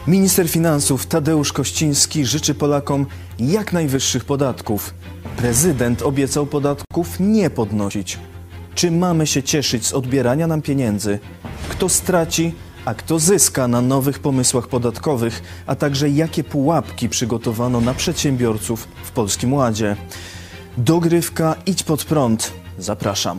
Minister finansów Tadeusz Kościński życzy Polakom jak najwyższych podatków. Prezydent obiecał podatków nie podnosić. Czy mamy się cieszyć z odbierania nam pieniędzy? Kto straci, a kto zyska na nowych pomysłach podatkowych, a także jakie pułapki przygotowano na przedsiębiorców w Polskim Ładzie? Dogrywka Idź Pod Prąd. Zapraszam.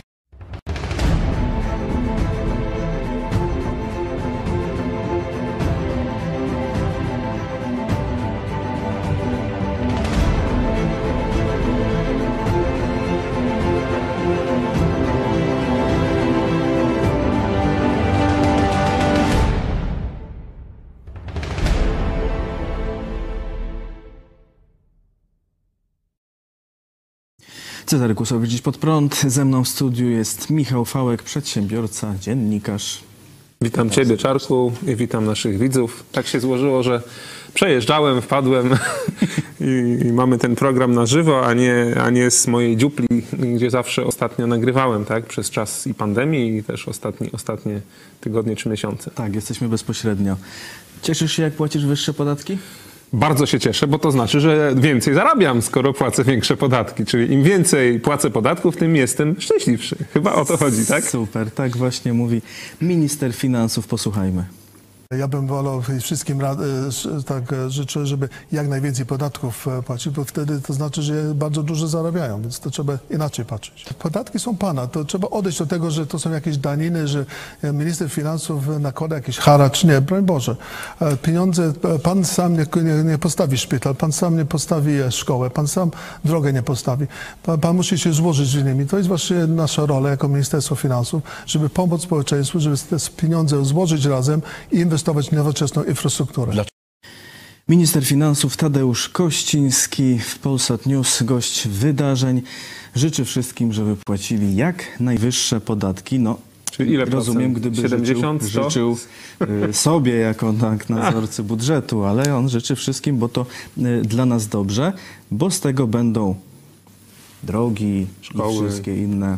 Cezary Kłosowicz, Idź Pod Prąd. Ze mną w studiu jest Michał Fałek, przedsiębiorca, dziennikarz. Witam Ciebie, Czarku, i witam naszych widzów. Tak się złożyło, że przejeżdżałem, wpadłem i mamy ten program na żywo, a nie z mojej dziupli, gdzie zawsze ostatnio nagrywałem, tak? Przez czas i pandemii, i też ostatnie tygodnie czy miesiące. Tak, jesteśmy bezpośrednio. Cieszysz się, jak płacisz wyższe podatki? Bardzo się cieszę, bo to znaczy, że więcej zarabiam, skoro płacę większe podatki. Czyli im więcej płacę podatków, tym jestem szczęśliwszy. Chyba o to chodzi, tak? Super, tak właśnie mówi minister finansów. Posłuchajmy. Ja bym wolał wszystkim tak życzę, żeby jak najwięcej podatków płacić, bo wtedy to znaczy, że bardzo dużo zarabiają, więc to trzeba inaczej patrzeć. Podatki są pana, to trzeba odejść do tego, że to są jakieś daniny, że minister finansów nakłada jakiś haracz. Nie, broń Boże. Pieniądze, pan sam nie postawi szpital, pan sam nie postawi szkołę, pan sam drogę nie postawi. Pan musi się złożyć z innymi. To jest właśnie nasza rola jako Ministerstwo Finansów, żeby pomóc społeczeństwu, żeby te pieniądze złożyć razem i inwestować w nowoczesną infrastrukturę. Minister finansów Tadeusz Kościński w Polsat News, gość wydarzeń. Życzy wszystkim, żeby płacili jak najwyższe podatki. No, czyli ile rozumiem, gdyby 70, życzył sobie jako nadzorcy budżetu, ale on życzy wszystkim, bo to dla nas dobrze, bo z tego będą drogi, szkoły, i wszystkie inne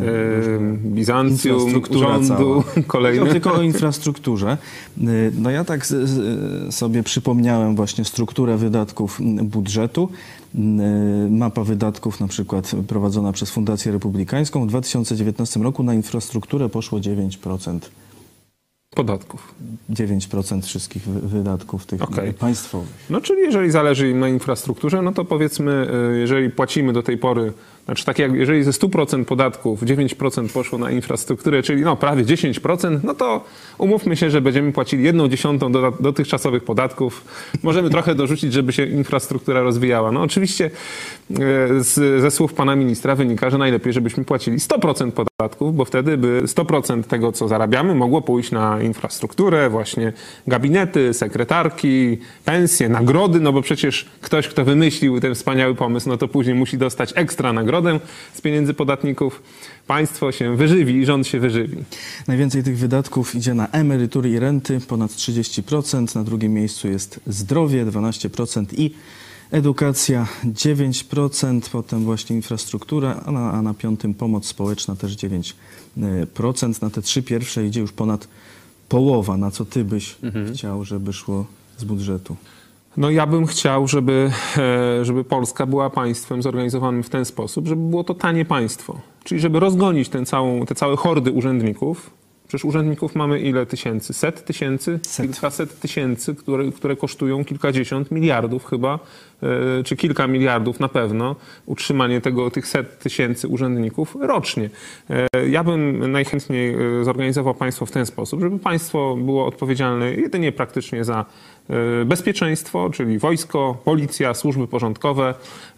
Bizancjum, rządu, kolejne. Tylko o infrastrukturze. No ja tak sobie przypomniałem właśnie strukturę wydatków budżetu. Mapa wydatków na przykład prowadzona przez Fundację Republikańską. W 2019 roku na infrastrukturę poszło 9%. Podatków. 9% wszystkich wydatków tych państwowych. No czyli jeżeli zależy im na infrastrukturze, no to powiedzmy, jeżeli płacimy do tej pory, znaczy tak jak jeżeli ze 100% podatków 9% poszło na infrastrukturę, czyli no prawie 10%, no to umówmy się, że będziemy płacili 1/10 dotychczasowych podatków. Możemy trochę dorzucić, żeby się infrastruktura rozwijała. No oczywiście ze słów pana ministra wynika, że najlepiej, żebyśmy płacili 100% podatków, bo wtedy by 100% tego, co zarabiamy, mogło pójść na infrastrukturę, właśnie gabinety, sekretarki, pensje, nagrody, no bo przecież ktoś, kto wymyślił ten wspaniały pomysł, no to później musi dostać ekstra nagrodę z pieniędzy podatników. Państwo się wyżywi i rząd się wyżywi. Najwięcej tych wydatków idzie na emerytury i renty, ponad 30%. Na drugim miejscu jest zdrowie, 12% i edukacja, 9%. Potem właśnie infrastruktura, a na piątym pomoc społeczna też 9%. Na te trzy pierwsze idzie już ponad połowa. Na co ty byś chciał, żeby szło z budżetu? No ja bym chciał, żeby Polska była państwem zorganizowanym w ten sposób, żeby było to tanie państwo. Czyli żeby rozgonić te całe hordy urzędników. Przecież urzędników mamy ile tysięcy? Set tysięcy? Kilkaset tysięcy, które kosztują kilkadziesiąt miliardów chyba, czy kilka miliardów na pewno, utrzymanie tych set tysięcy urzędników rocznie. Ja bym najchętniej zorganizował państwo w ten sposób, żeby państwo było odpowiedzialne jedynie praktycznie za bezpieczeństwo, czyli wojsko, policja, służby porządkowe,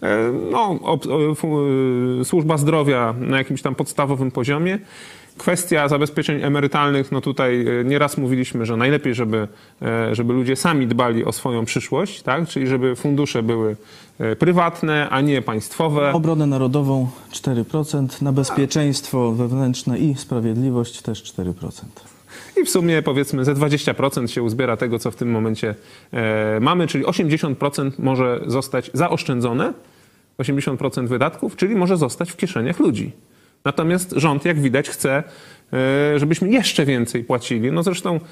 służba zdrowia na jakimś tam podstawowym poziomie. Kwestia zabezpieczeń emerytalnych, no tutaj nieraz mówiliśmy, że najlepiej, żeby ludzie sami dbali o swoją przyszłość, tak? Czyli żeby fundusze były prywatne, a nie państwowe. Obronę narodową 4%, na bezpieczeństwo wewnętrzne i sprawiedliwość też 4%. I w sumie powiedzmy ze 20% się uzbiera tego, co w tym momencie mamy, czyli 80% może zostać zaoszczędzone, 80% wydatków, czyli może zostać w kieszeniach ludzi. Natomiast rząd, jak widać, chce, żebyśmy jeszcze więcej płacili. No zresztą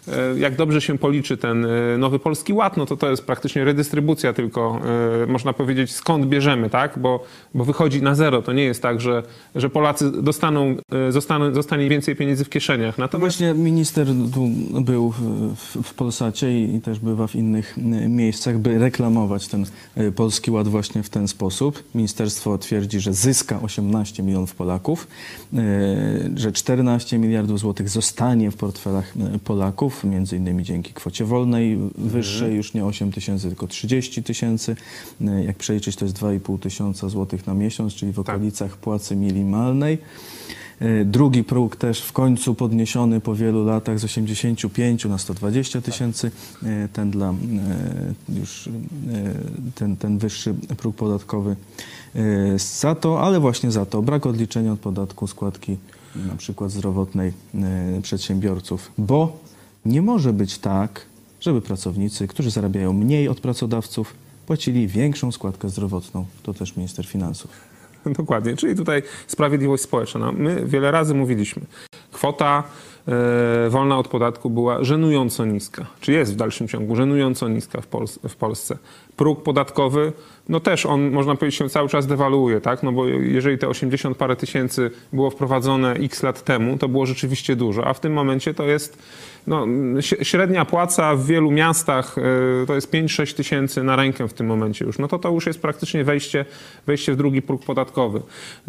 jak dobrze się policzy ten nowy Polski Ład, no to jest praktycznie redystrybucja tylko, można powiedzieć, skąd bierzemy, tak? Bo wychodzi na zero. To nie jest tak, że Polacy zostanie więcej pieniędzy w kieszeniach. Natomiast... Właśnie minister tu był w Polsacie i też bywa w innych miejscach, by reklamować ten Polski Ład właśnie w ten sposób. Ministerstwo twierdzi, że zyska 18 milionów Polaków, że 14 miliardów złotych zostanie w portfelach Polaków, między innymi dzięki kwocie wolnej wyższej, już nie 8 tysięcy, tylko 30 tysięcy. Jak przeliczyć, to jest 2,5 tysiąca złotych na miesiąc, czyli w okolicach płacy minimalnej. Drugi próg też w końcu podniesiony po wielu latach z 85 na 120 tysięcy. Ten dla już ten wyższy próg podatkowy za to, ale właśnie za to brak odliczenia od podatku składki na przykład zdrowotnej przedsiębiorców, bo nie może być tak, żeby pracownicy, którzy zarabiają mniej od pracodawców, płacili większą składkę zdrowotną. To też minister finansów. Dokładnie, czyli tutaj sprawiedliwość społeczna. No, my wiele razy mówiliśmy, kwota wolna od podatku była żenująco niska, czy jest w dalszym ciągu żenująco niska w Polsce. Próg podatkowy, no też on, można powiedzieć, się cały czas dewaluuje, tak? No bo jeżeli te 80 parę tysięcy było wprowadzone x lat temu, to było rzeczywiście dużo, a w tym momencie to jest, no, średnia płaca w wielu miastach to jest 5-6 tysięcy na rękę w tym momencie już. No to już jest praktycznie wejście w drugi próg podatkowy.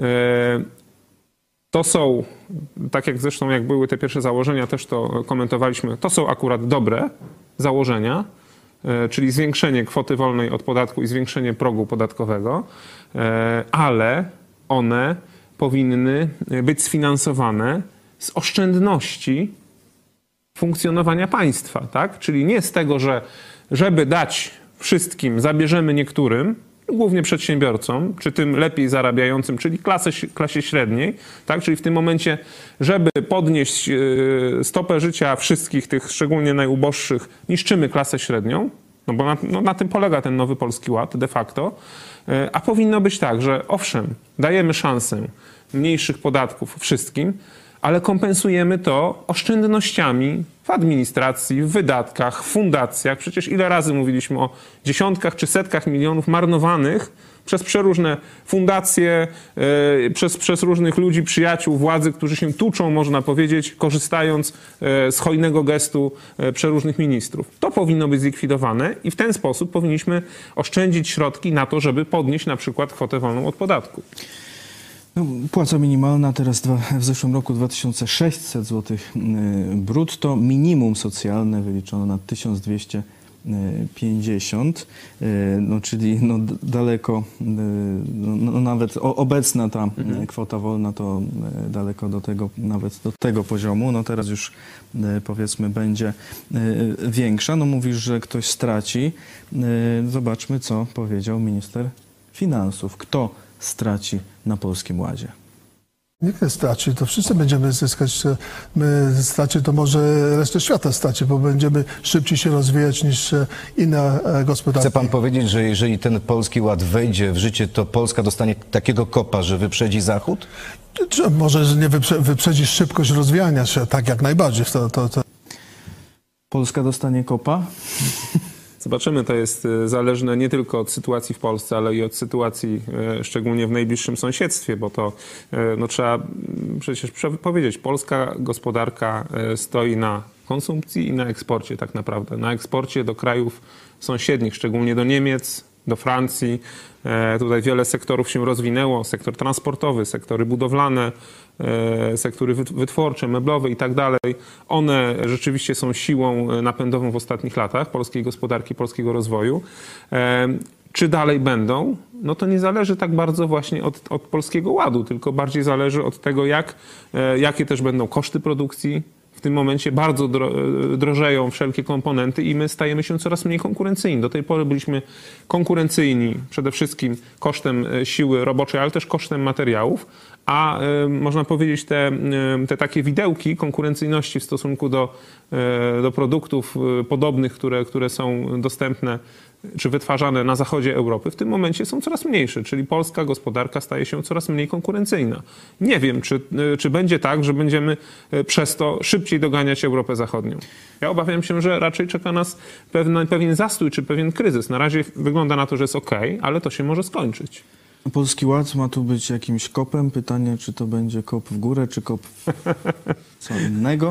To są, tak jak zresztą jak były te pierwsze założenia, też to komentowaliśmy, to są akurat dobre założenia, czyli zwiększenie kwoty wolnej od podatku i zwiększenie progu podatkowego, ale one powinny być sfinansowane z oszczędności funkcjonowania państwa, tak? Czyli nie z tego, że żeby dać wszystkim, zabierzemy niektórym, głównie przedsiębiorcom, czy tym lepiej zarabiającym, czyli klasie średniej, tak? Czyli w tym momencie, żeby podnieść stopę życia wszystkich tych, szczególnie najuboższych, niszczymy klasę średnią, no bo na tym polega ten nowy Polski Ład de facto, a powinno być tak, że owszem, dajemy szansę mniejszych podatków wszystkim, ale kompensujemy to oszczędnościami w administracji, w wydatkach, w fundacjach. Przecież ile razy mówiliśmy o dziesiątkach czy setkach milionów marnowanych przez przeróżne fundacje, przez różnych ludzi, przyjaciół władzy, którzy się tuczą, można powiedzieć, korzystając z hojnego gestu przeróżnych ministrów. To powinno być zlikwidowane i w ten sposób powinniśmy oszczędzić środki na to, żeby podnieść na przykład kwotę wolną od podatku. No, płaca minimalna teraz w zeszłym roku 2600 zł brutto, minimum socjalne wyliczono na 1250, no, czyli no, daleko, no, nawet obecna ta kwota wolna to daleko nawet do tego poziomu, no teraz już powiedzmy będzie większa. No mówisz, że ktoś straci. Zobaczmy, co powiedział minister finansów. Kto straci na Polskim Ładzie? Nikt nie straci, to wszyscy będziemy zyskać. My straci, to może resztę świata straci, bo będziemy szybciej się rozwijać niż inne gospodarki. Chce pan powiedzieć, że jeżeli ten Polski Ład wejdzie w życie, to Polska dostanie takiego kopa, że wyprzedzi Zachód? Może nie wyprzedzi szybkość rozwijania się, tak jak najbardziej. Polska dostanie kopa? Zobaczymy, to jest zależne nie tylko od sytuacji w Polsce, ale i od sytuacji szczególnie w najbliższym sąsiedztwie, bo to no, trzeba przecież powiedzieć, polska gospodarka stoi na konsumpcji i na eksporcie tak naprawdę. Na eksporcie do krajów sąsiednich, szczególnie do Niemiec, do Francji. Tutaj wiele sektorów się rozwinęło, sektor transportowy, sektory budowlane, sektory wytwórcze, meblowe i tak dalej. One rzeczywiście są siłą napędową w ostatnich latach polskiej gospodarki, polskiego rozwoju. Czy dalej będą? No to nie zależy tak bardzo właśnie od Polskiego Ładu, tylko bardziej zależy od tego, jakie też będą koszty produkcji. W tym momencie bardzo drożeją wszelkie komponenty i my stajemy się coraz mniej konkurencyjni. Do tej pory byliśmy konkurencyjni przede wszystkim kosztem siły roboczej, ale też kosztem materiałów, a można powiedzieć te takie widełki konkurencyjności w stosunku do produktów podobnych, które są dostępne czy wytwarzane na zachodzie Europy, w tym momencie są coraz mniejsze, czyli polska gospodarka staje się coraz mniej konkurencyjna. Nie wiem, czy będzie tak, że będziemy przez to szybciej doganiać Europę Zachodnią. Ja obawiam się, że raczej czeka nas pewien zastój czy pewien kryzys. Na razie wygląda na to, że jest okej, ale to się może skończyć. Polski Ład ma tu być jakimś kopem. Pytanie, czy to będzie kop w górę, czy kop w co innego.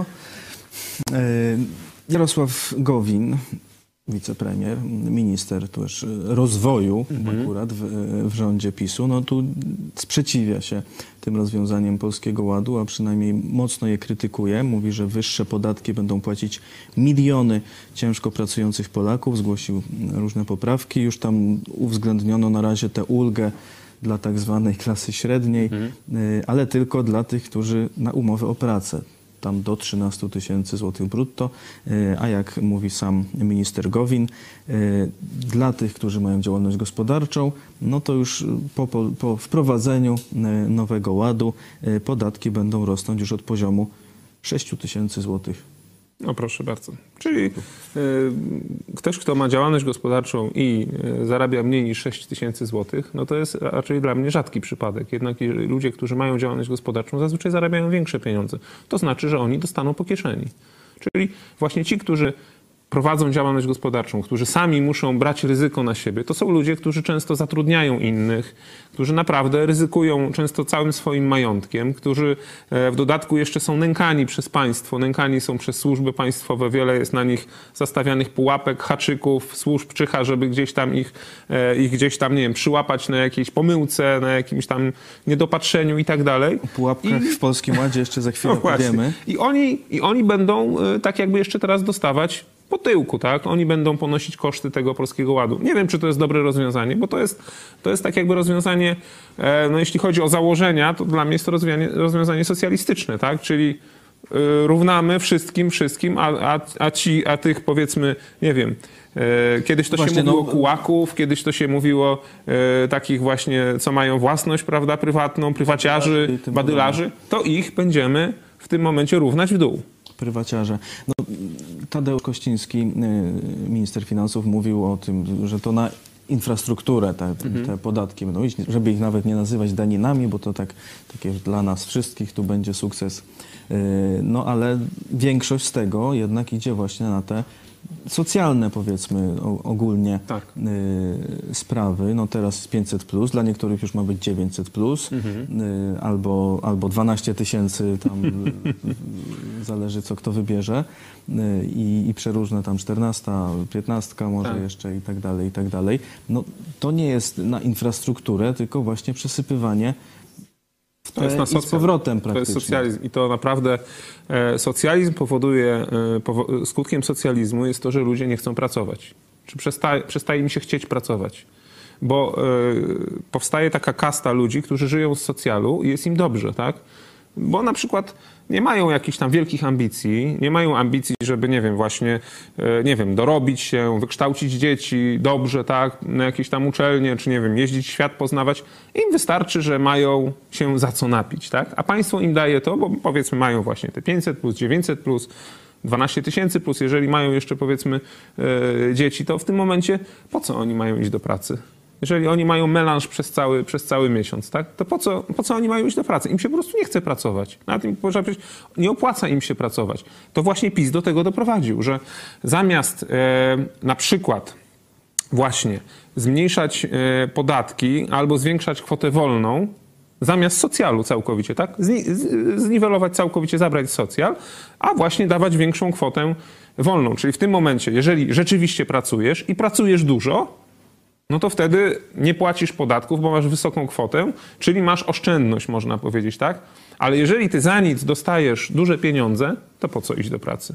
Jarosław Gowin, wicepremier, minister też rozwoju akurat w rządzie PiS-u, no tu sprzeciwia się tym rozwiązaniem Polskiego Ładu, a przynajmniej mocno je krytykuje. Mówi, że wyższe podatki będą płacić miliony ciężko pracujących Polaków. Zgłosił różne poprawki. Już tam uwzględniono na razie tę ulgę dla tak zwanej klasy średniej, ale tylko dla tych, którzy na umowę o pracę. Tam do 13 000 złotych brutto, a jak mówi sam minister Gowin, dla tych, którzy mają działalność gospodarczą, no to już po wprowadzeniu nowego ładu podatki będą rosnąć już od poziomu 6 000 złotych. No proszę bardzo. Czyli ktoś, kto ma działalność gospodarczą i zarabia mniej niż 6 000 złotych, no to jest raczej dla mnie rzadki przypadek. Jednak ludzie, którzy mają działalność gospodarczą, zazwyczaj zarabiają większe pieniądze. To znaczy, że oni dostaną po kieszeni. Czyli właśnie ci, którzy prowadzą działalność gospodarczą, którzy sami muszą brać ryzyko na siebie, to są ludzie, którzy często zatrudniają innych, którzy naprawdę ryzykują często całym swoim majątkiem, którzy w dodatku jeszcze są nękani przez państwo, nękani są przez służby państwowe, wiele jest na nich zastawianych pułapek, haczyków, służb czyha, żeby gdzieś tam ich gdzieś tam, nie wiem, przyłapać na jakiejś pomyłce, na jakimś tam niedopatrzeniu i tak dalej. O pułapkach w Polskim Ładzie jeszcze za chwilę powiemy. I oni będą tak jakby jeszcze teraz dostawać po tyłku, tak? Oni będą ponosić koszty tego Polskiego Ładu. Nie wiem, czy to jest dobre rozwiązanie, bo to jest tak jakby rozwiązanie, no jeśli chodzi o założenia, to dla mnie jest to rozwiązanie socjalistyczne, tak? Czyli równamy wszystkim, a tych powiedzmy, nie wiem, kiedyś to się mówiło kułaków, kiedyś to się mówiło takich właśnie, co mają własność, prawda, prywatną, prywaciarzy, badylarzy, to ich będziemy w tym momencie równać w dół. Prywaciarze. No, Tadeusz Kościński, minister finansów, mówił o tym, że to na infrastrukturę te podatki będą iść, żeby ich nawet nie nazywać daninami, bo to takie dla nas wszystkich tu będzie sukces. No ale większość z tego jednak idzie właśnie na te socjalne, powiedzmy, ogólnie sprawy. No teraz 500+, dla niektórych już ma być 900+, albo 12 000, tam zależy co kto wybierze i przeróżne tam 14, 15 może jeszcze i tak dalej. No to nie jest na infrastrukturę, tylko właśnie przesypywanie to jest na z powrotem praktycznie. To jest socjalizm i to naprawdę socjalizm powoduje, skutkiem socjalizmu jest to, że ludzie nie chcą pracować. Czy przestaje im się chcieć pracować. Bo powstaje taka kasta ludzi, którzy żyją z socjalu i jest im dobrze, tak? Bo na przykład nie mają jakichś tam wielkich ambicji, nie mają ambicji, żeby, nie wiem, właśnie, nie wiem, dorobić się, wykształcić dzieci dobrze, tak, na jakieś tam uczelnie, czy nie wiem, jeździć świat poznawać. Im wystarczy, że mają się za co napić, tak? A państwo im daje to, bo powiedzmy mają właśnie te 500+, 900+, 12 000+, jeżeli mają jeszcze powiedzmy dzieci, to w tym momencie po co oni mają iść do pracy? Jeżeli oni mają melanż przez cały miesiąc, tak, to po co oni mają iść do pracy? Im się po prostu nie chce pracować. Na tym można powiedzieć, nie opłaca im się pracować. To właśnie PiS do tego doprowadził, że zamiast na przykład właśnie zmniejszać podatki albo zwiększać kwotę wolną, zamiast socjalu całkowicie, tak, zniwelować całkowicie, zabrać socjal, a właśnie dawać większą kwotę wolną. Czyli w tym momencie, jeżeli rzeczywiście pracujesz i pracujesz dużo, no to wtedy nie płacisz podatków, bo masz wysoką kwotę, czyli masz oszczędność, można powiedzieć, tak? Ale jeżeli ty za nic dostajesz duże pieniądze, to po co iść do pracy?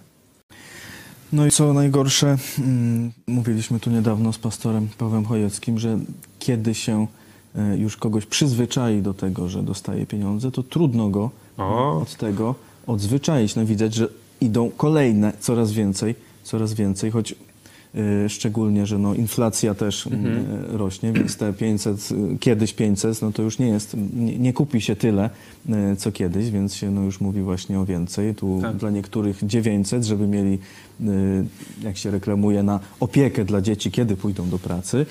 No i co najgorsze, mówiliśmy tu niedawno z pastorem Pawłem Chojeckim, że kiedy się już kogoś przyzwyczai do tego, że dostaje pieniądze, to trudno go od tego odzwyczaić. No widać, że idą kolejne, coraz więcej, choć szczególnie, że no, inflacja też rośnie, więc te 500, kiedyś 500, no to już nie jest, nie kupi się tyle, co kiedyś, więc się no, już mówi właśnie o więcej. Tu dla niektórych 900, żeby mieli, jak się reklamuje, na opiekę dla dzieci, kiedy pójdą do pracy.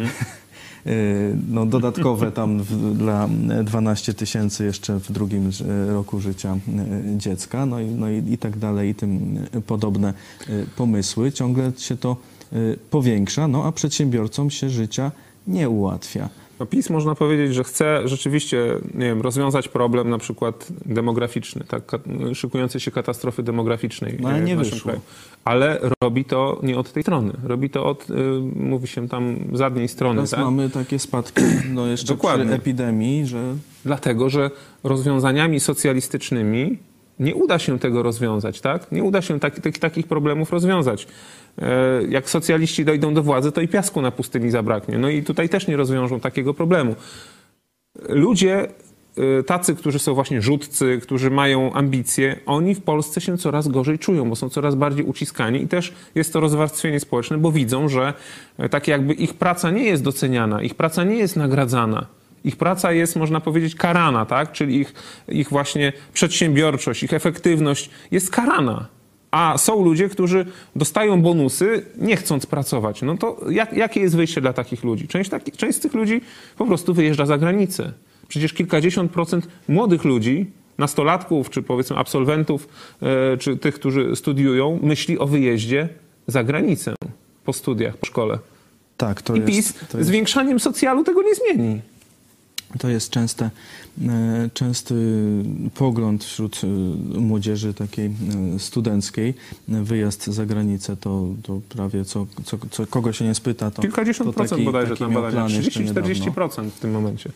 No, dodatkowe tam dla 12 000 jeszcze w drugim roku życia dziecka, no i tak dalej, i tym podobne pomysły. Ciągle się to powiększa, no a przedsiębiorcom się życia nie ułatwia. No PiS można powiedzieć, że chce rzeczywiście, nie wiem, rozwiązać problem na przykład demograficzny, tak, szykującej się katastrofy demograficznej no, ale nie w naszym wyszło. kraju. Ale robi to nie od tej strony. Robi to od, mówi się tam, zadniej strony. Teraz tak? mamy takie spadki, no jeszcze Dokładnie. przy epidemii, że... Dlatego, że rozwiązaniami socjalistycznymi nie uda się tego rozwiązać, tak? Nie uda się takich problemów rozwiązać. Jak socjaliści dojdą do władzy, to i piasku na pustyni zabraknie. No i tutaj też nie rozwiążą takiego problemu. Ludzie tacy, którzy są właśnie rzutcy, którzy mają ambicje, oni w Polsce się coraz gorzej czują, bo są coraz bardziej uciskani i też jest to rozwarstwienie społeczne, bo widzą, że tak jakby ich praca nie jest doceniana, ich praca nie jest nagradzana. Ich praca jest, można powiedzieć, karana, tak? Czyli ich właśnie przedsiębiorczość, ich efektywność jest karana. A są ludzie, którzy dostają bonusy, nie chcąc pracować. No to jakie jest wyjście dla takich ludzi? Część z tych ludzi po prostu wyjeżdża za granicę. Przecież kilkadziesiąt procent młodych ludzi, nastolatków, czy powiedzmy absolwentów, czy tych, którzy studiują, myśli o wyjeździe za granicę po studiach, po szkole. Tak, to I jest, PiS to jest... zwiększaniem socjalu tego nie zmieni. To jest częsty pogląd wśród młodzieży takiej studenckiej. Wyjazd za granicę to prawie kogo się nie spyta, to Kilkadziesiąt to procent taki, bodajże taki tam miał badania. plan jeszcze 30-40% w tym momencie.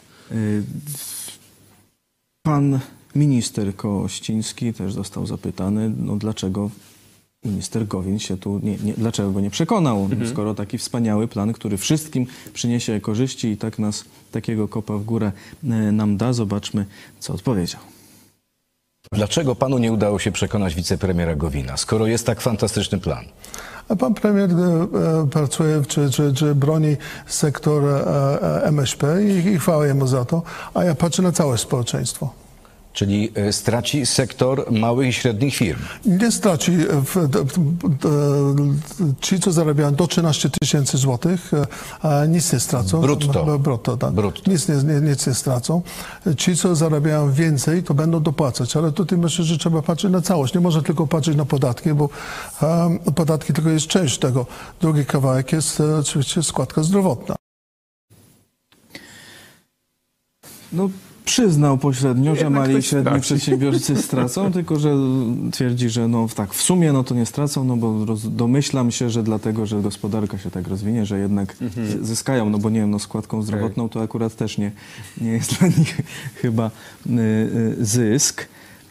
Pan minister Kościński też został zapytany, no dlaczego minister Gowin się tu dlaczego go nie przekonał, skoro taki wspaniały plan, który wszystkim przyniesie korzyści i tak nas takiego kopa w górę nam da. Zobaczmy, co odpowiedział. Dlaczego panu nie udało się przekonać wicepremiera Gowina, skoro jest tak fantastyczny plan? A pan premier pracuje, czy broni sektor MŚP i chwała jemu za to, a ja patrzę na całe społeczeństwo. Czyli straci sektor małych i średnich firm. Nie straci. Ci, co zarabiają do 13 000 złotych, nic nie stracą. Brutto. Tak. Brutto. Nic nie stracą. Ci, co zarabiają więcej, to będą dopłacać. Ale tutaj myślę, że trzeba patrzeć na całość. Nie można tylko patrzeć na podatki, bo podatki tylko jest część tego. Drugi kawałek jest oczywiście składka zdrowotna. No, przyznał pośrednio, że Jednak mali i ktoś średni straci. przedsiębiorcy stracą, tylko że twierdzi, że no tak, w sumie no to nie stracą, no bo domyślam się, że dlatego, że gospodarka się tak rozwinie, że jednak zyskają, no bo nie wiem, no składką zdrowotną to akurat też nie jest dla nich chyba zysk.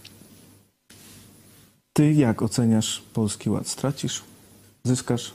Ty jak oceniasz Polski Ład? Stracisz? Zyskasz?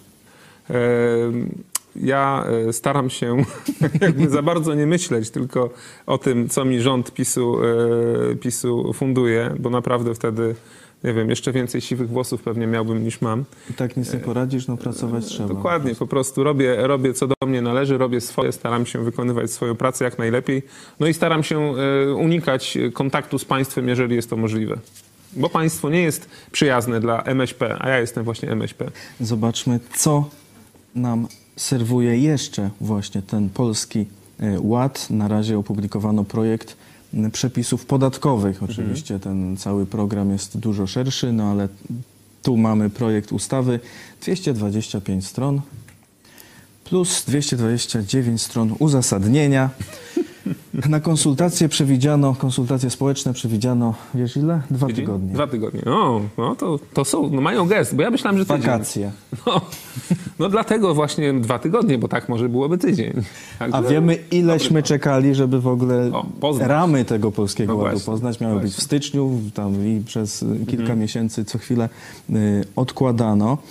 Ja staram się jakby za bardzo nie myśleć tylko o tym, co mi rząd PiS-u funduje, bo naprawdę wtedy, nie wiem, jeszcze więcej siwych włosów pewnie miałbym niż mam. I tak nic nie poradzisz, no pracować trzeba. Dokładnie, po prostu robię co do mnie należy, robię swoje, staram się wykonywać swoją pracę jak najlepiej. No i staram się unikać kontaktu z państwem, jeżeli jest to możliwe. Bo państwo nie jest przyjazne dla MŚP, a ja jestem właśnie MŚP. Zobaczmy, co nam serwuje jeszcze właśnie ten Polski Ład. Na razie opublikowano projekt przepisów podatkowych. Oczywiście ten cały program jest dużo szerszy, no ale tu mamy projekt ustawy 225 stron plus 229 stron uzasadnienia. Na konsultacje społeczne przewidziano, wiesz ile? 2 tygodnie. 2 tygodnie. No to są, no mają gest, bo ja myślałem, że tydzień. Wakacje. No dlatego właśnie 2 tygodnie, bo tak może byłoby tydzień. A wiemy, ileśmy czekali, żeby w ogóle poznać. ramy tego Polskiego Ładu właśnie, poznać. Miały być w styczniu, tam i przez kilka miesięcy co chwilę odkładano.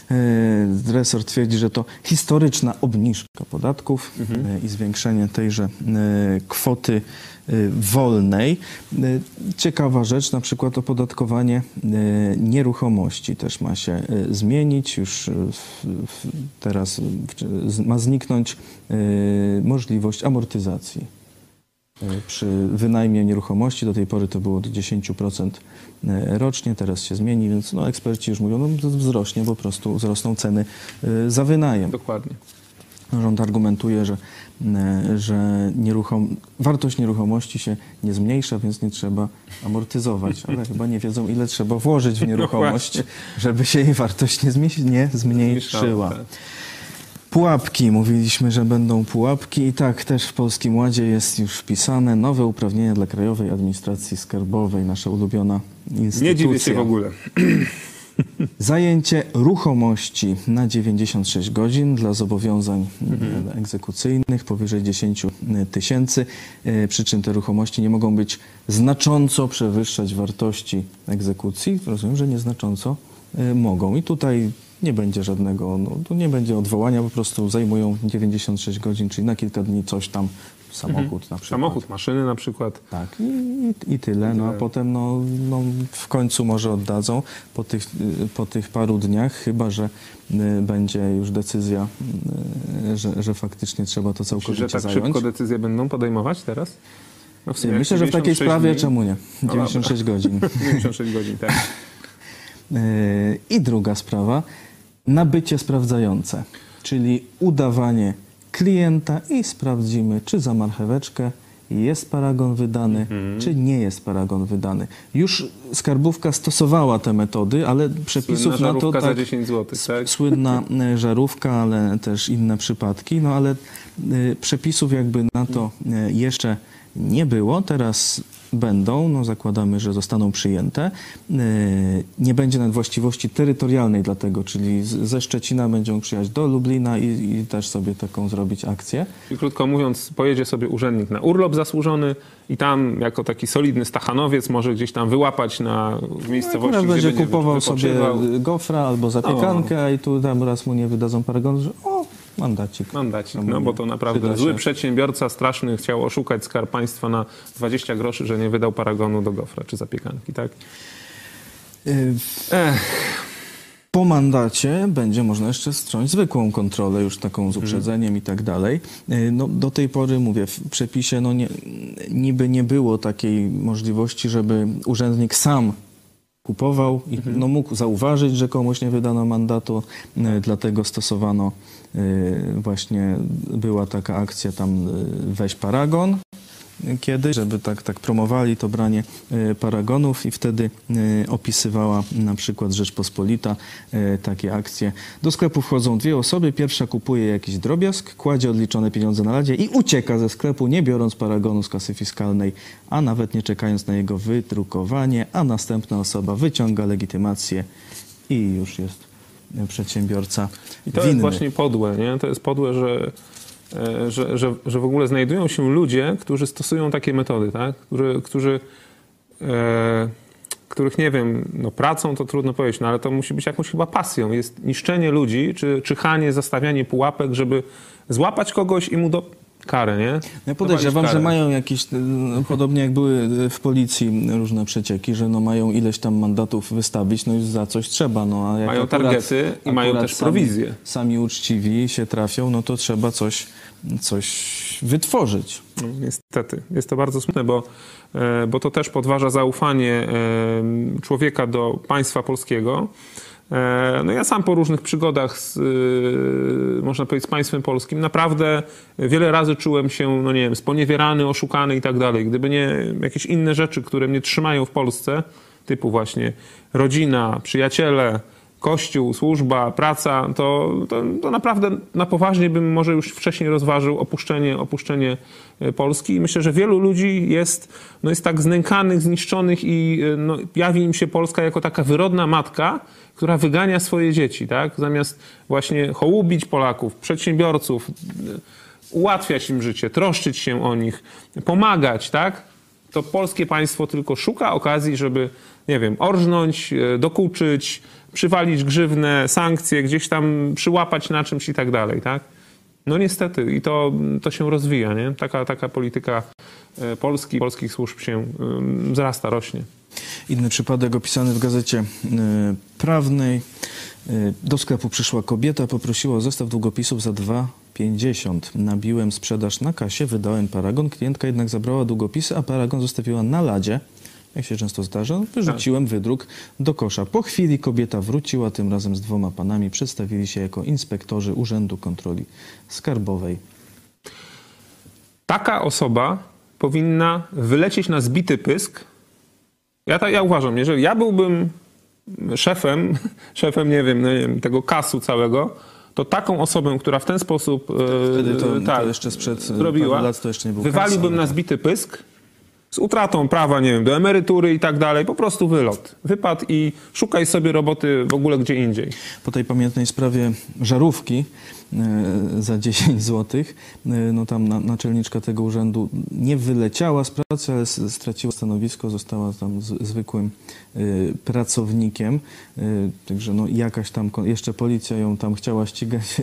Resort twierdzi, że to historyczna obniżka podatków i zwiększenie tejże kwoty wolnej. Ciekawa rzecz, na przykład opodatkowanie nieruchomości też ma się zmienić. Już teraz ma zniknąć możliwość amortyzacji. Przy wynajmie nieruchomości do tej pory to było do 10% rocznie, teraz się zmieni, więc no, eksperci już mówią, no wzrośnie, po prostu wzrosną ceny za wynajem. Dokładnie. Rząd argumentuje, że wartość nieruchomości się nie zmniejsza, więc nie trzeba amortyzować, ale chyba nie wiedzą, ile trzeba włożyć w nieruchomość, żeby się jej wartość nie zmniejszyła. Pułapki. Mówiliśmy, że będą pułapki i tak też w Polskim Ładzie jest już wpisane nowe uprawnienia dla Krajowej Administracji Skarbowej, nasza ulubiona instytucja. Nie dziwię się w ogóle. Zajęcie ruchomości na 96 godzin dla zobowiązań egzekucyjnych powyżej 10 tysięcy, przy czym te ruchomości nie mogą być znacząco przewyższać wartości egzekucji. Rozumiem, że nieznacząco mogą. I tutaj nie będzie żadnego, tu nie będzie odwołania, po prostu zajmują 96 godzin, czyli na kilka dni coś tam, samochód na przykład. Samochód, maszyny na przykład. Tak, i tyle. No a potem no, w końcu może oddadzą po tych paru dniach, chyba że będzie już decyzja, że faktycznie trzeba to całkowicie Czy tak zająć. szybko decyzje będą podejmować teraz? No w sumie Myślę, że w takiej sprawie dni. czemu nie? 96 godzin. 96 godzin, tak. I druga sprawa, nabycie sprawdzające, czyli udawanie klienta i sprawdzimy, czy za marcheweczkę jest paragon wydany, czy nie jest paragon wydany. Już skarbówka stosowała te metody, ale przepisów na to... za 10 zł, tak? Słynna żarówka, ale też inne przypadki, no ale przepisów jakby na to jeszcze nie było. Teraz będą, no zakładamy, że zostaną przyjęte. Nie będzie nawet właściwości terytorialnej dlatego, czyli ze Szczecina będą przyjechać do Lublina i też sobie taką zrobić akcję. I krótko mówiąc, pojedzie sobie urzędnik na urlop zasłużony i tam jako taki solidny stachanowiec może gdzieś tam wyłapać w miejscowości, gdzie będzie kupował wypoczywał. sobie gofra albo zapiekankę, i tu tam raz mu nie wydadzą paragonu, że mandacik. No bo to naprawdę zły przedsiębiorca straszny chciał oszukać Skarb Państwa na 20 groszy, że nie wydał paragonu do gofra czy zapiekanki, tak? Po mandacie będzie można jeszcze strząść zwykłą kontrolę, już taką z uprzedzeniem i tak dalej. No, do tej pory, mówię, w przepisie niby nie było takiej możliwości, żeby urzędnik sam kupował i mógł zauważyć, że komuś nie wydano mandatu, dlatego stosowano właśnie, była taka akcja tam weź paragon kiedyś, żeby tak promowali to branie paragonów i wtedy opisywała na przykład Rzeczpospolita takie akcje. Do sklepu wchodzą dwie osoby, pierwsza kupuje jakiś drobiazg, kładzie odliczone pieniądze na ladzie i ucieka ze sklepu, nie biorąc paragonu z kasy fiskalnej, a nawet nie czekając na jego wydrukowanie, a następna osoba wyciąga legitymację i już jest przedsiębiorca I to winny. jest właśnie podłe, nie? To jest podłe, że w ogóle znajdują się ludzie, którzy stosują takie metody, tak? Których nie wiem, no pracą to trudno powiedzieć, no ale to musi być jakąś chyba pasją. Jest niszczenie ludzi, czy czyhanie, zastawianie pułapek, żeby złapać kogoś i mu karę, nie? Ja podejrzewam, że mają jakieś, podobnie jak były w policji różne przecieki, że mają ileś tam mandatów wystawić, no i za coś trzeba. No, a jak mają targety i mają też prowizję. Sami uczciwi się trafią, no to trzeba coś wytworzyć. No, niestety. Jest to bardzo smutne, bo to też podważa zaufanie człowieka do państwa polskiego. No ja sam po różnych przygodach można powiedzieć, z państwem polskim naprawdę wiele razy czułem się, no nie wiem, sponiewierany, oszukany i tak dalej. Gdyby nie jakieś inne rzeczy, które mnie trzymają w Polsce, typu właśnie rodzina, przyjaciele, kościół, służba, praca, to naprawdę na poważnie bym może już wcześniej rozważył opuszczenie Polski. I myślę, że wielu ludzi jest tak znękanych, zniszczonych i jawi im się Polska jako taka wyrodna matka, która wygania swoje dzieci, tak? Zamiast właśnie hołubić Polaków, przedsiębiorców, ułatwiać im życie, troszczyć się o nich, pomagać, tak? to polskie państwo tylko szuka okazji, żeby, nie wiem, orżnąć, dokuczyć, przywalić grzywnę, sankcje, gdzieś tam przyłapać na czymś i tak dalej, tak? No niestety i to się rozwija, nie? Taka polityka polskich służb się wzrasta, rośnie. Inny przypadek opisany w Gazecie Prawnej. Do sklepu przyszła kobieta, poprosiła o zestaw długopisów za 2,50. Nabiłem sprzedaż na kasie, wydałem paragon. Klientka jednak zabrała długopisy, a paragon zostawiła na ladzie. Jak się często zdarza, wyrzuciłem wydruk do kosza. Po chwili kobieta wróciła, tym razem z 2 panami. Przedstawili się jako inspektorzy Urzędu Kontroli Skarbowej. Taka osoba powinna wylecieć na zbity pysk. Ja uważam, jeżeli ja byłbym szefem, nie wiem, tego kasu całego, to taką osobę, która w ten sposób Wtedy to jeszcze sprzed zrobiła, paru lat to jeszcze nie był wywaliłbym kas, na zbity pysk z utratą prawa, nie wiem, do emerytury i tak dalej. Po prostu wylot. Wypad i szukaj sobie roboty w ogóle gdzie indziej. Po tej pamiętnej sprawie żarówki za 10 zł, no tam naczelniczka tego urzędu nie wyleciała z pracy, ale straciła stanowisko, została tam zwykłym pracownikiem. Także no jakaś tam, jeszcze policja ją tam chciała ścigać,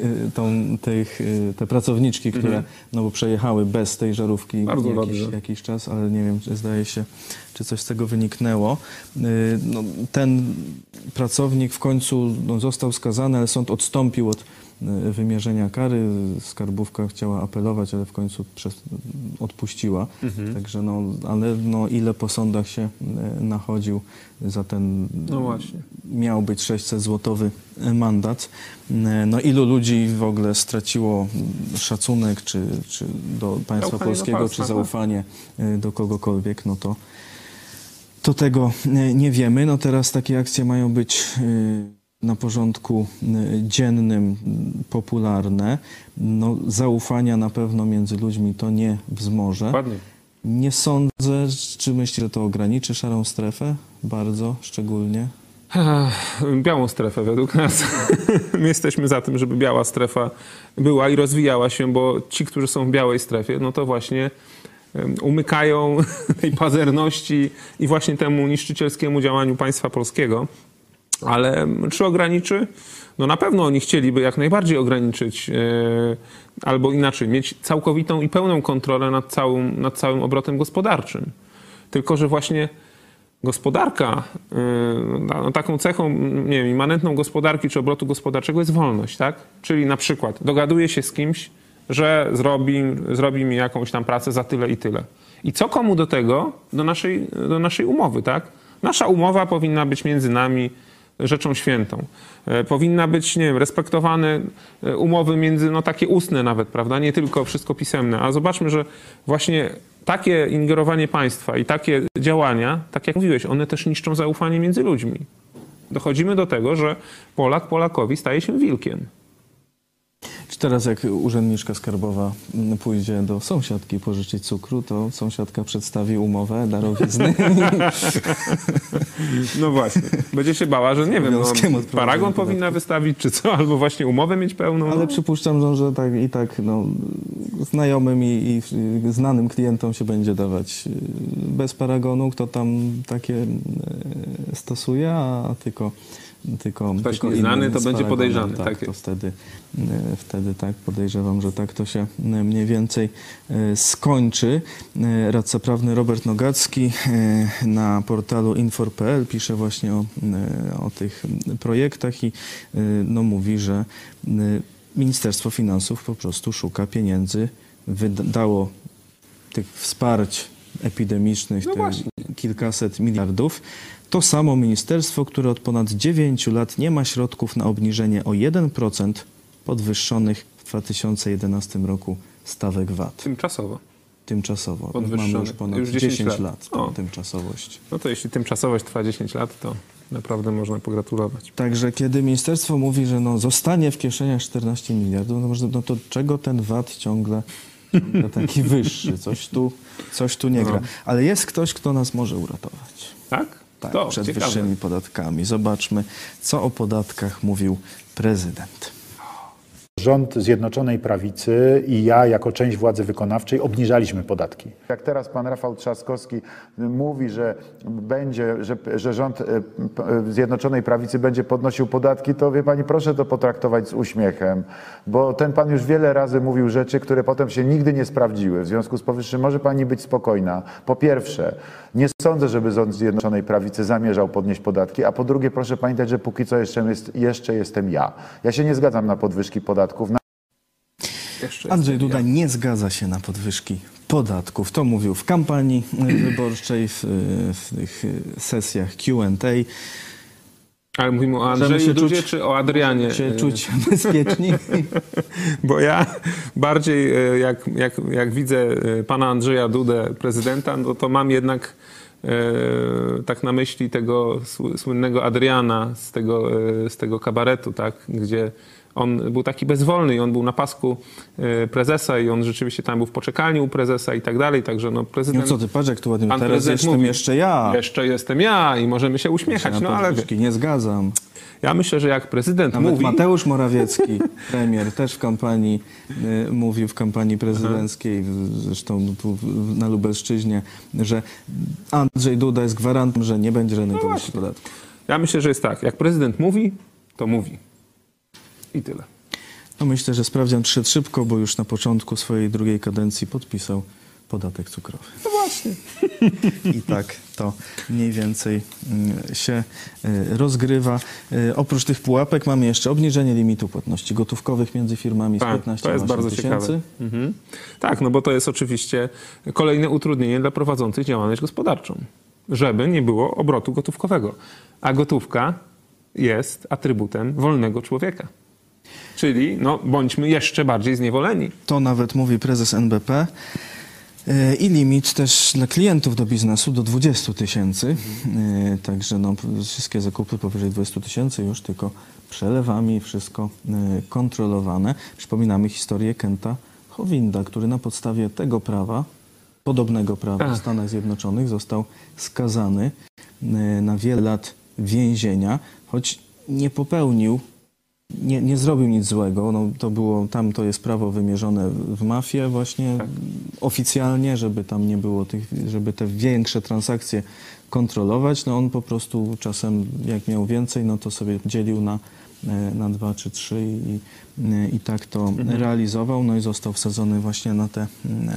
te pracowniczki, które no bo przejechały bez tej żarówki jakiś czas, ale nie wiem, zdaje się, czy coś z tego wyniknęło. No, ten pracownik w końcu został skazany, ale sąd odstąpił od wymierzenia kary. Skarbówka chciała apelować, ale w końcu odpuściła. Także no, ale no, ile po sądach się nachodził za ten... No właśnie. Miał być 600-złotowy mandat. No ilu ludzi w ogóle straciło szacunek, czy do państwa polskiego, czy zaufanie do kogokolwiek, no to tego nie wiemy. No teraz takie akcje mają być na porządku dziennym, popularne. No, zaufania na pewno między ludźmi to nie wzmoże. Dokładnie. Nie sądzę, czy myślisz, że to ograniczy szarą strefę? Bardzo, szczególnie. Białą strefę według nas. My jesteśmy za tym, żeby biała strefa była i rozwijała się, bo ci, którzy są w białej strefie, no to właśnie umykają tej pazerności i właśnie temu niszczycielskiemu działaniu państwa polskiego. Ale czy ograniczy? No na pewno oni chcieliby jak najbardziej ograniczyć, albo inaczej, mieć całkowitą i pełną kontrolę nad całym obrotem gospodarczym. Tylko że właśnie gospodarka, no taką cechą, nie wiem, immanentną gospodarki czy obrotu gospodarczego jest wolność, tak? Czyli na przykład dogaduje się z kimś, że zrobi mi jakąś tam pracę za tyle i tyle. I co komu do tego? Do naszej umowy, tak? Nasza umowa powinna być między nami rzeczą świętą. Powinna być, nie wiem, respektowane umowy między, no takie ustne nawet, prawda? Nie tylko wszystko pisemne. A zobaczmy, że właśnie takie ingerowanie państwa i takie działania, tak jak mówiłeś, one też niszczą zaufanie między ludźmi. Dochodzimy do tego, że Polak Polakowi staje się wilkiem. Czy teraz jak urzędniczka skarbowa pójdzie do sąsiadki pożyczyć cukru, to sąsiadka przedstawi umowę darowizny? No właśnie. Będzie się bała, że nie wiem, no, paragon powinna wystawić, czy co, albo właśnie umowę mieć pełną. Ale przypuszczam, że tak i tak no, znajomym i znanym klientom się będzie dawać bez paragonu, kto tam takie stosuje, a tylko ktoś nieznany, to będzie podejrzany. Tak, to wtedy tak, podejrzewam, że tak to się mniej więcej skończy. Radca prawny Robert Nogacki na portalu infor.pl pisze właśnie o tych projektach i no, mówi, że Ministerstwo Finansów po prostu szuka pieniędzy. Wydało tych wsparć epidemicznych, no kilkaset miliardów. To samo ministerstwo, które od ponad 9 lat nie ma środków na obniżenie o 1% podwyższonych w 2011 roku stawek VAT. Tymczasowo. Mamy już ponad 10 lat tymczasowość. No to jeśli tymczasowość trwa 10 lat, to naprawdę można pogratulować. Także kiedy ministerstwo mówi, że no zostanie w kieszeniach 14 miliardów, no to czego ten VAT ciągle taki wyższy? Coś tu nie gra. Ale jest ktoś, kto nas może uratować. Tak? Tak, przed wyższymi podatkami. Zobaczmy, co o podatkach mówił prezydent. Rząd Zjednoczonej Prawicy i ja jako część władzy wykonawczej obniżaliśmy podatki. Jak teraz pan Rafał Trzaskowski mówi, że rząd Zjednoczonej Prawicy będzie podnosił podatki, to wie pani, proszę to potraktować z uśmiechem, bo ten pan już wiele razy mówił rzeczy, które potem się nigdy nie sprawdziły. W związku z powyższym może pani być spokojna. Po pierwsze, nie sądzę, żeby rząd Zjednoczonej Prawicy zamierzał podnieść podatki, a po drugie proszę pamiętać, że póki co jeszcze jestem ja. Ja się nie zgadzam na podwyżki podatków. Andrzej Duda nie zgadza się na podwyżki podatków. To mówił w kampanii wyborczej, w tych sesjach Q&A. Ale mówimy o Andrzeju Dudzie czy o Adrianie? Możemy się czuć bezpieczni. Bo ja bardziej jak widzę pana Andrzeja Dudę, prezydenta, no to mam jednak tak na myśli tego słynnego Adriana z tego kabaretu, tak, gdzie on był taki bezwolny i on był na pasku prezesa i on rzeczywiście tam był w poczekalni u prezesa i tak dalej, także no prezydent... No co ty, patrz jak tu ładnie, teraz jestem jeszcze ja. Jeszcze jestem ja i możemy się uśmiechać, no ale... Nie zgadzam. Ja myślę, że jak prezydent Nawet mówi... Mateusz Morawiecki, premier, też w kampanii, mówił w kampanii prezydenckiej, zresztą tu na Lubelszczyźnie, że Andrzej Duda jest gwarantem, że nie będzie żadnej podwyżki podatków. Ja myślę, że jest tak, jak prezydent mówi, to mówi. I tyle. No myślę, że sprawdzian przyszedł szybko, bo już na początku swojej drugiej kadencji podpisał podatek cukrowy. No właśnie. I tak to mniej więcej się rozgrywa. Oprócz tych pułapek mamy jeszcze obniżenie limitu płatności gotówkowych między firmami z 15 to jest do 8 bardzo tysięcy. ciekawe. Mhm. Tak, no bo to jest oczywiście kolejne utrudnienie dla prowadzących działalność gospodarczą, żeby nie było obrotu gotówkowego. A gotówka jest atrybutem wolnego człowieka. Czyli no, bądźmy jeszcze bardziej zniewoleni. To nawet mówi prezes NBP. I limit też dla klientów do biznesu do 20 tysięcy. Także no, wszystkie zakupy powyżej 20 tysięcy już tylko przelewami, wszystko kontrolowane. Przypominamy historię Kenta Howinda, który na podstawie tego prawa, podobnego prawa w Stanach Zjednoczonych został skazany na wiele lat więzienia, choć nie popełnił, nie zrobił nic złego. No, tam to jest prawo wymierzone w mafię właśnie oficjalnie, żeby tam nie było żeby te większe transakcje kontrolować. No on po prostu czasem jak miał więcej, no to sobie dzielił na 2 czy 3 i tak to realizował. No i został wsadzony właśnie na te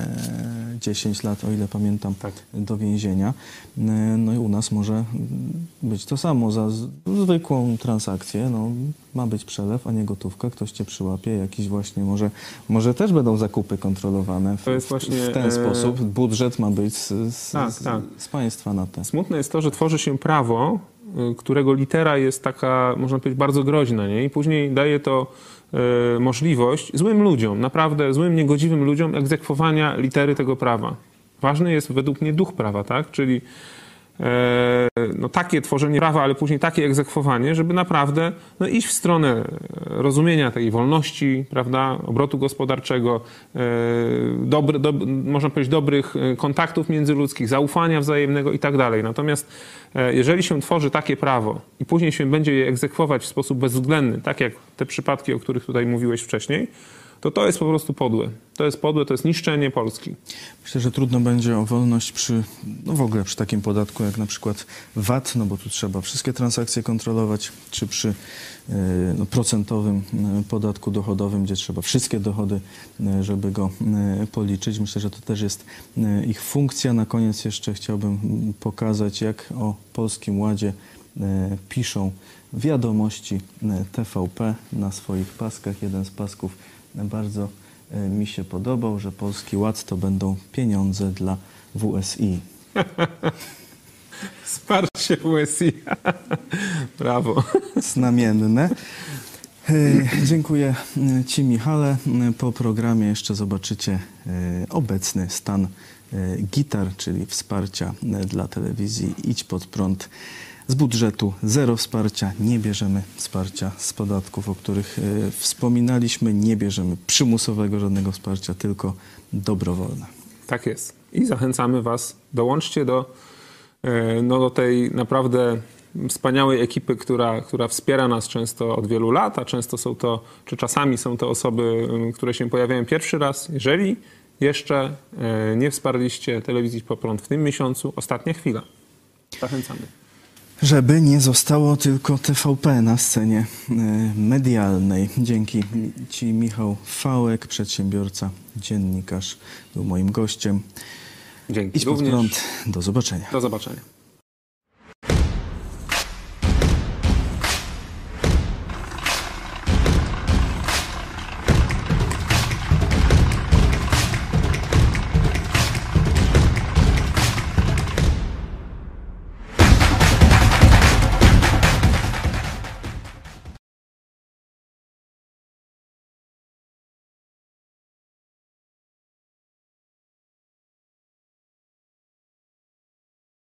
10 lat, o ile pamiętam, do więzienia. No i u nas może być to samo. Za zwykłą transakcję no, ma być przelew, a nie gotówka. Ktoś cię przyłapie, jakiś właśnie, może też będą zakupy kontrolowane w ten sposób. Budżet ma być z państwa na te. Smutne jest to, że tworzy się prawo, którego litera jest taka, można powiedzieć, bardzo groźna, nie? I później daje to możliwość złym ludziom, naprawdę złym, niegodziwym ludziom egzekwowania litery tego prawa. Ważny jest według mnie duch prawa, tak? Czyli no, takie tworzenie prawa, ale później takie egzekwowanie, żeby naprawdę no, iść w stronę rozumienia tej wolności, prawda, obrotu gospodarczego, można powiedzieć dobrych kontaktów międzyludzkich, zaufania wzajemnego i tak dalej. Natomiast jeżeli się tworzy takie prawo i później się będzie je egzekwować w sposób bezwzględny, tak jak te przypadki, o których tutaj mówiłeś wcześniej, to jest po prostu podłe. To jest podłe, to jest niszczenie Polski. Myślę, że trudno będzie o wolność w ogóle przy takim podatku jak na przykład VAT, no bo tu trzeba wszystkie transakcje kontrolować, czy przy procentowym podatku dochodowym, gdzie trzeba wszystkie dochody, żeby go policzyć. Myślę, że to też jest ich funkcja. Na koniec jeszcze chciałbym pokazać, jak o Polskim Ładzie piszą wiadomości TVP na swoich paskach. Jeden z pasków bardzo mi się podobał, że Polski Ład to będą pieniądze dla WSI. Wsparcie WSI. Brawo. Znamienne. Dziękuję Ci, Michale. Po programie jeszcze zobaczycie obecny stan gitar, czyli wsparcia dla telewizji Idź Pod Prąd. Z budżetu zero wsparcia, nie bierzemy wsparcia z podatków, o których wspominaliśmy, nie bierzemy przymusowego żadnego wsparcia, tylko dobrowolne. Tak jest. I zachęcamy Was, dołączcie do tej naprawdę wspaniałej ekipy, która wspiera nas często od wielu lat, a często są to, czy czasami są to osoby, które się pojawiają pierwszy raz. Jeżeli jeszcze nie wsparliście telewizji Poprąd w tym miesiącu, ostatnia chwila. Zachęcamy. Żeby nie zostało tylko TVP na scenie medialnej. Dzięki Ci, Michał Fałek, przedsiębiorca, dziennikarz, był moim gościem. Dzięki Idź Pod również. prąd. Do zobaczenia. Do zobaczenia.